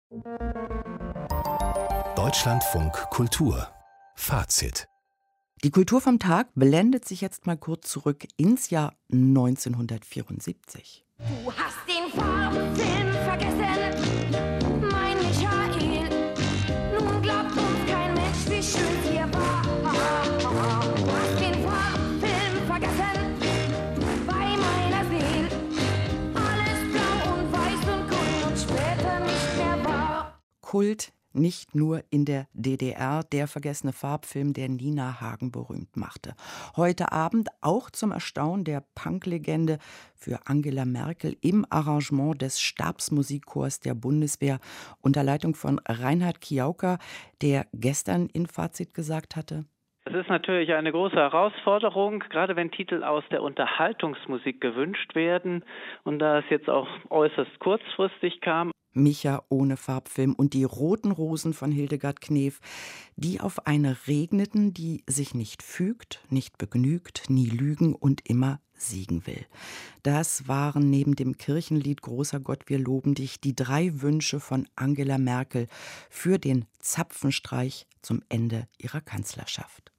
Deutschlandfunk Kultur Fazit. Die Kultur vom Tag blendet sich jetzt mal kurz zurück ins Jahr 1974. Du hast den Farbfilm vergessen, mein Michael. Nun glaubt uns kein Mensch, wie schön hier war. Du hast den Farbfilm vergessen, bei meiner Seele. Alles blau und weiß und grün und später nicht mehr wahr. Kult nicht nur in der DDR, der vergessene Farbfilm, der Nina Hagen berühmt machte. Heute Abend auch zum Erstaunen der Punklegende für Angela Merkel im Arrangement des Stabsmusikchors der Bundeswehr unter Leitung von Reinhard Kiauka, der gestern in Fazit gesagt hatte: Es ist natürlich eine große Herausforderung, gerade wenn Titel aus der Unterhaltungsmusik gewünscht werden. Und da es jetzt auch äußerst kurzfristig kam. Micha ohne Farbfilm und die roten Rosen von Hildegard Knef, die auf eine regneten, die sich nicht fügt, nicht begnügt, nie lügen und immer siegen will. Das waren neben dem Kirchenlied Großer Gott, wir loben dich die 3 Wünsche von Angela Merkel für den Zapfenstreich zum Ende ihrer Kanzlerschaft.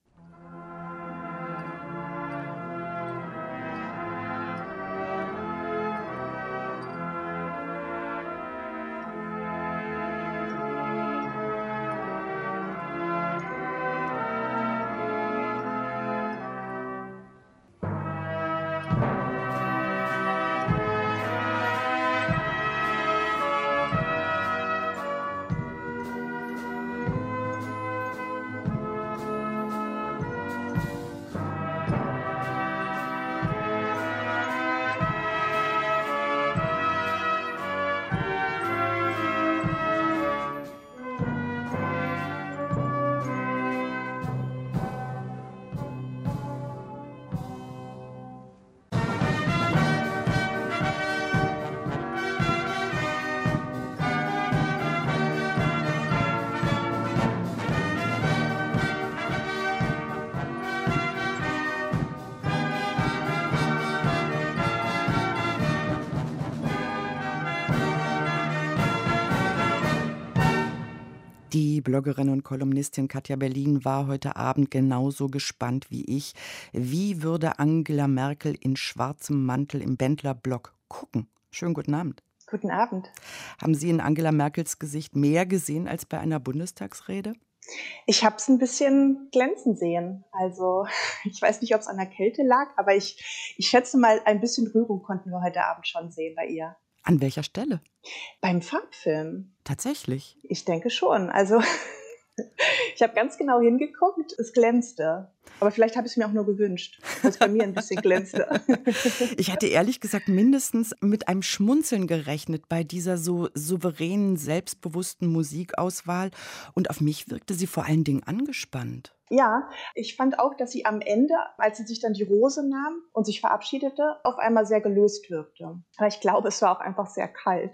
Die Bloggerin und Kolumnistin Katja Berlin war heute Abend genauso gespannt wie ich. Wie würde Angela Merkel in schwarzem Mantel im Bendler-Block gucken? Schönen guten Abend. Guten Abend. Haben Sie in Angela Merkels Gesicht mehr gesehen als bei einer Bundestagsrede? Ich habe es ein bisschen glänzen sehen. Also ich weiß nicht, ob es an der Kälte lag, aber ich schätze mal, ein bisschen Rührung konnten wir heute Abend schon sehen bei ihr. An welcher Stelle? Beim Farbfilm. Tatsächlich? Ich denke schon. Also ich habe ganz genau hingeguckt, es glänzte. Aber vielleicht habe ich es mir auch nur gewünscht, dass es bei mir ein bisschen glänzte. Ich hatte ehrlich gesagt mindestens mit einem Schmunzeln gerechnet bei dieser so souveränen, selbstbewussten Musikauswahl. Und auf mich wirkte sie vor allen Dingen angespannt. Ja, ich fand auch, dass sie am Ende, als sie sich dann die Rose nahm und sich verabschiedete, auf einmal sehr gelöst wirkte. Aber ich glaube, es war auch einfach sehr kalt.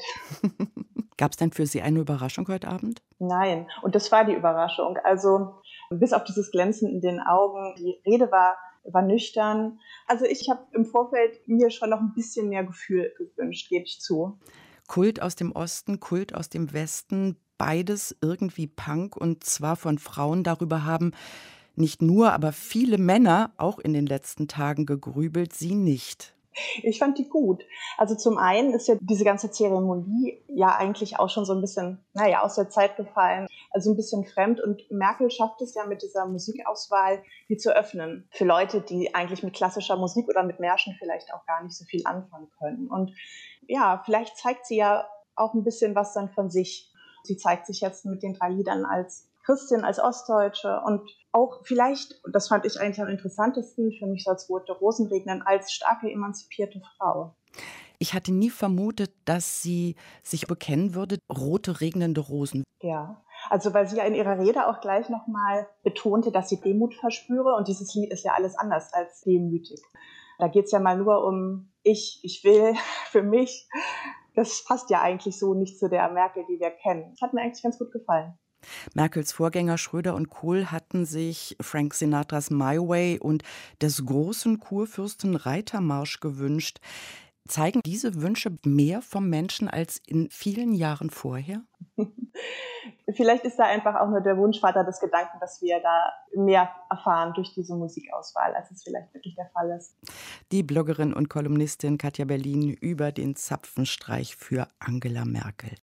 Gab es denn für Sie eine Überraschung heute Abend? Nein, und das war die Überraschung. Also bis auf dieses Glänzen in den Augen, die Rede war nüchtern. Also ich habe im Vorfeld mir schon noch ein bisschen mehr Gefühl gewünscht, gebe ich zu. Kult aus dem Osten, Kult aus dem Westen, beides irgendwie Punk und zwar von Frauen. Darüber haben nicht nur, aber viele Männer auch in den letzten Tagen gegrübelt, sie nicht. Ich fand die gut. Also zum einen ist ja diese ganze Zeremonie ja eigentlich auch schon so ein bisschen, aus der Zeit gefallen. Also ein bisschen fremd und Merkel schafft es ja mit dieser Musikauswahl, die zu öffnen. Für Leute, die eigentlich mit klassischer Musik oder mit Märschen vielleicht auch gar nicht so viel anfangen können. Und ja, vielleicht zeigt sie ja auch ein bisschen was dann von sich. Sie zeigt sich jetzt mit den 3 Liedern als Christin, als Ostdeutsche und auch vielleicht, das fand ich eigentlich am interessantesten, für mich soll es rote Rosen regnen, als starke, emanzipierte Frau. Ich hatte nie vermutet, dass sie sich bekennen würde, rote, regnende Rosen. Ja, also weil sie ja in ihrer Rede auch gleich nochmal betonte, dass sie Demut verspüre und dieses Lied ist ja alles anders als demütig. Da geht es ja mal nur um ich will, für mich. Das passt ja eigentlich so nicht zu der Merkel, die wir kennen. Das hat mir eigentlich ganz gut gefallen. Merkels Vorgänger Schröder und Kohl hatten sich Frank Sinatras My Way und des großen Kurfürsten Reitermarsch gewünscht. Zeigen diese Wünsche mehr vom Menschen als in vielen Jahren vorher? Vielleicht ist da einfach auch nur der Wunschvater des Gedanken, dass wir da mehr erfahren durch diese Musikauswahl, als es vielleicht wirklich der Fall ist. Die Bloggerin und Kolumnistin Katja Berlin über den Zapfenstreich für Angela Merkel.